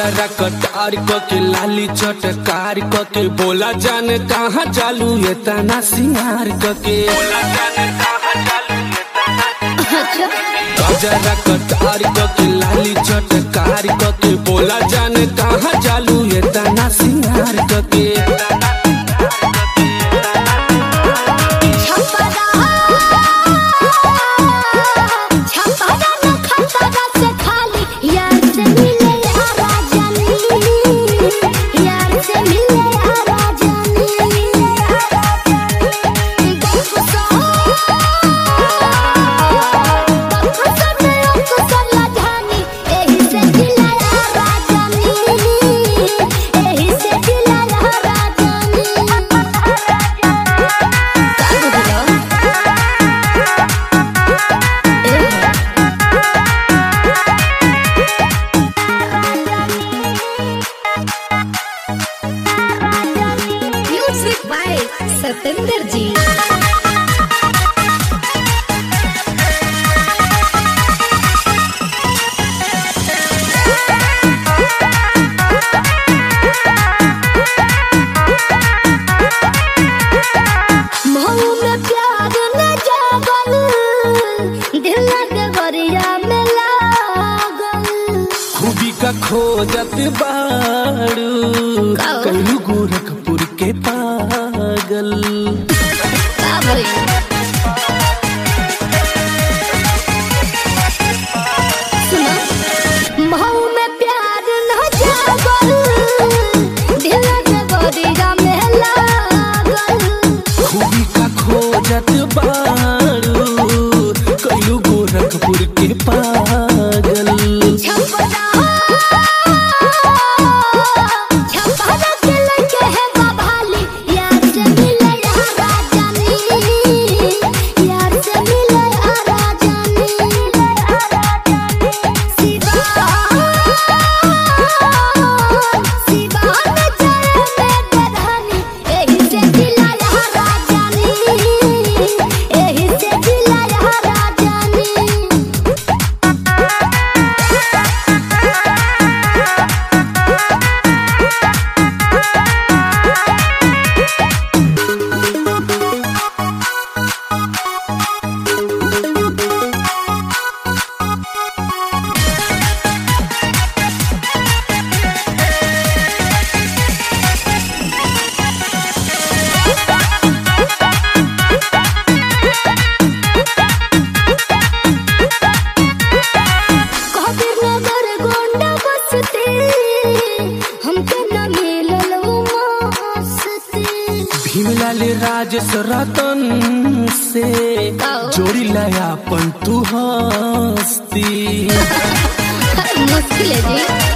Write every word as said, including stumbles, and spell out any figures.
गजरा कटार के लाली चटकार के बोला जाने कहाँ चालू ये तना सिंगार के गजरा कटार के लाली चटकार के बोला जाने कहाँ चालू ये तना सिंगार के सतेंद्र जी खोजत बाड़ू कहलू गोरखपुर के पागल महू में प्यार न जागल दिल के गोरिया में लागल खूबी का खोजत बाड़ू कहलू गोरखपुर के पागल भीमलाल राजेश रतन से जोड़ी लाया पन तू हस्ती मुश्किल है जी।